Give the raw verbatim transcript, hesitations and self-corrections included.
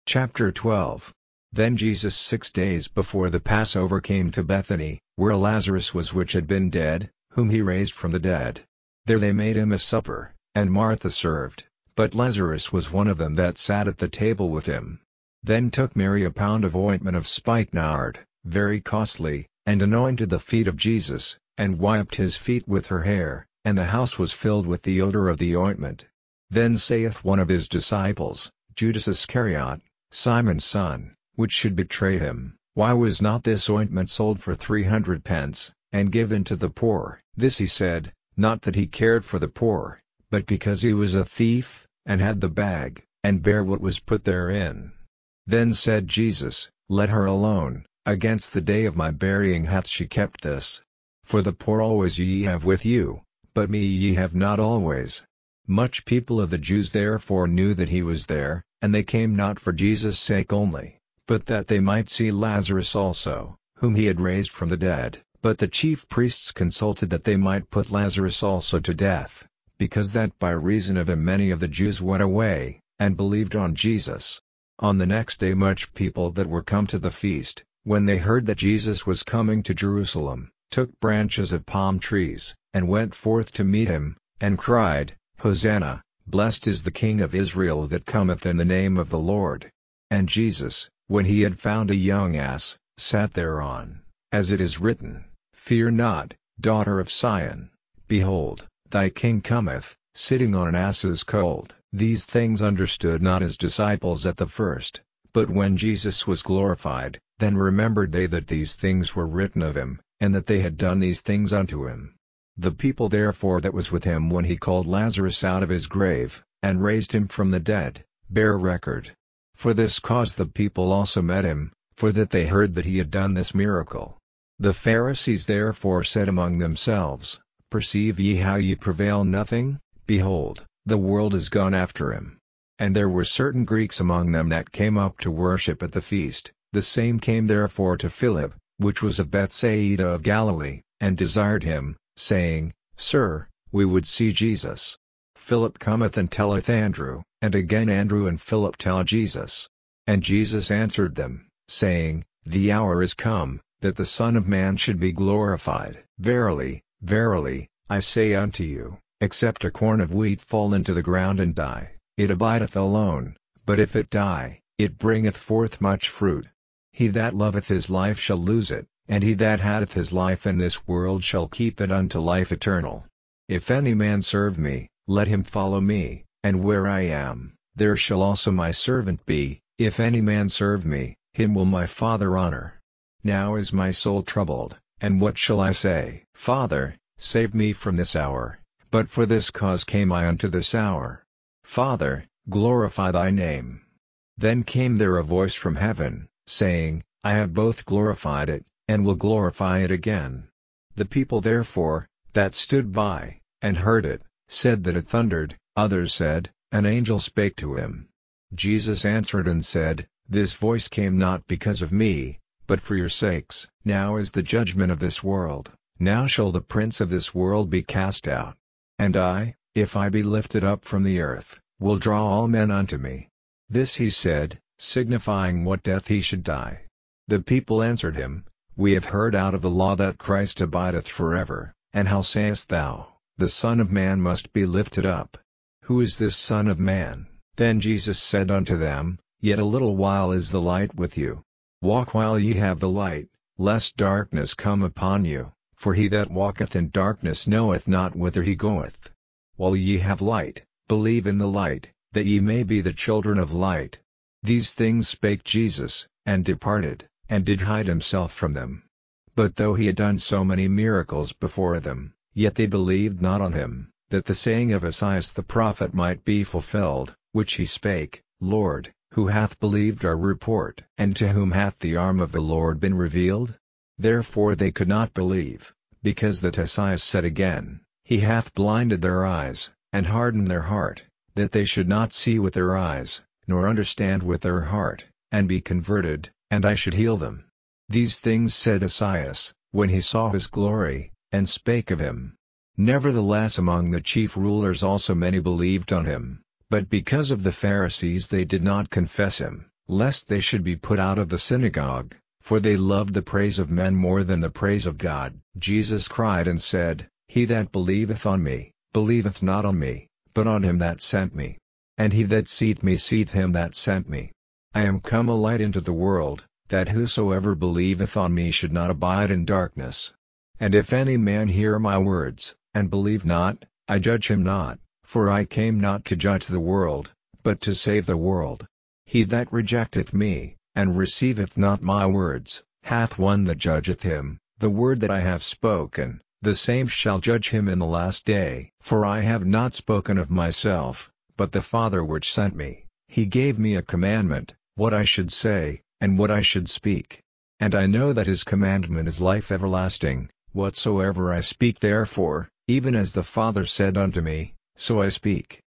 Chapter twelve. Then Jesus six days before the Passover came to Bethany, where Lazarus was which had been dead, whom he raised from the dead. There they made him a supper, and Martha served, but Lazarus was one of them that sat at the table with him. Then took Mary a pound of ointment of spikenard, very costly, and anointed the feet of Jesus, and wiped his feet with her hair, and the house was filled with the odor of the ointment. Then saith one of his disciples, Judas Iscariot, Simon's son, which should betray him, Why was not this ointment sold for three hundred pence, and given to the poor? This he said, not that he cared for the poor, but because he was a thief, and had the bag, and bare what was put therein. Then said Jesus, Let her alone, against the day of my burying hath she kept this. For the poor always ye have with you, but me ye have not always. Much people of the Jews therefore knew that he was there, and they came not for Jesus' sake only, but that they might see Lazarus also, whom he had raised from the dead. But the chief priests consulted that they might put Lazarus also to death, because that by reason of him many of the Jews went away, and believed on Jesus. On the next day much people that were come to the feast, when they heard that Jesus was coming to Jerusalem, took branches of palm trees, and went forth to meet him, and cried, Hosanna, blessed is the King of Israel that cometh in the name of the Lord. And Jesus, when he had found a young ass, sat thereon, as it is written, Fear not, daughter of Sion, behold, thy King cometh, sitting on an ass's colt. These things understood not his disciples at the first, but when Jesus was glorified, then remembered they that these things were written of him, and that they had done these things unto him. The people therefore that was with him when he called Lazarus out of his grave, and raised him from the dead, bear record. For this cause the people also met him, for that they heard that he had done this miracle. The Pharisees therefore said among themselves, Perceive ye how ye prevail nothing? Behold, the world is gone after him. And there were certain Greeks among them that came up to worship at the feast. The same came therefore to Philip, which was of Bethsaida of Galilee, and desired him, saying, Sir, we would see Jesus. Philip cometh and telleth Andrew, and again Andrew and Philip tell Jesus. And Jesus answered them, saying, The hour is come, that the Son of Man should be glorified. Verily, verily, I say unto you, except a corn of wheat fall into the ground and die, it abideth alone, but if it die, it bringeth forth much fruit. He that loveth his life shall lose it, and he that hateth his life in this world shall keep it unto life eternal. If any man serve me, let him follow me, and where I am, there shall also my servant be. If any man serve me, him will my Father honor. Now is my soul troubled, and what shall I say? Father, save me from this hour. But for this cause came I unto this hour. Father, glorify thy name. Then came there a voice from heaven, saying, I have both glorified it, and will glorify it again. The people therefore, that stood by, and heard it, said that it thundered. Others said, An angel spake to him. Jesus answered and said, This voice came not because of me, but for your sakes. Now is the judgment of this world. Now shall the prince of this world be cast out. And I, if I be lifted up from the earth, will draw all men unto me. This he said, signifying what death he should die. The people answered him, We have heard out of the law that Christ abideth forever, and how sayest thou, The Son of Man must be lifted up? Who is this Son of Man? Then Jesus said unto them, Yet a little while is the light with you. Walk while ye have the light, lest darkness come upon you, for he that walketh in darkness knoweth not whither he goeth. While ye have light, believe in the light, that ye may be the children of light. These things spake Jesus, and departed, and did hide himself from them. But though he had done so many miracles before them, yet they believed not on him, that the saying of Esaias the prophet might be fulfilled, which he spake, Lord, who hath believed our report? And to whom hath the arm of the Lord been revealed? Therefore they could not believe, because that Esaias said again, He hath blinded their eyes, and hardened their heart, that they should not see with their eyes, nor understand with their heart, and be converted, and I should heal them. These things said Esaias, when he saw his glory, and spake of him. Nevertheless among the chief rulers also many believed on him, but because of the Pharisees they did not confess him, lest they should be put out of the synagogue, for they loved the praise of men more than the praise of God. Jesus cried and said, He that believeth on me, believeth not on me, but on him that sent me. And he that seeth me seeth him that sent me. I am come a light into the world, that whosoever believeth on me should not abide in darkness. And if any man hear my words, and believe not, I judge him not, for I came not to judge the world, but to save the world. He that rejecteth me, and receiveth not my words, hath one that judgeth him. The word that I have spoken, the same shall judge him in the last day. For I have not spoken of myself, but the Father which sent me, he gave me a commandment, what I should say, and what I should speak. And I know that his commandment is life everlasting. Whatsoever I speak therefore, even as the Father said unto me, so I speak.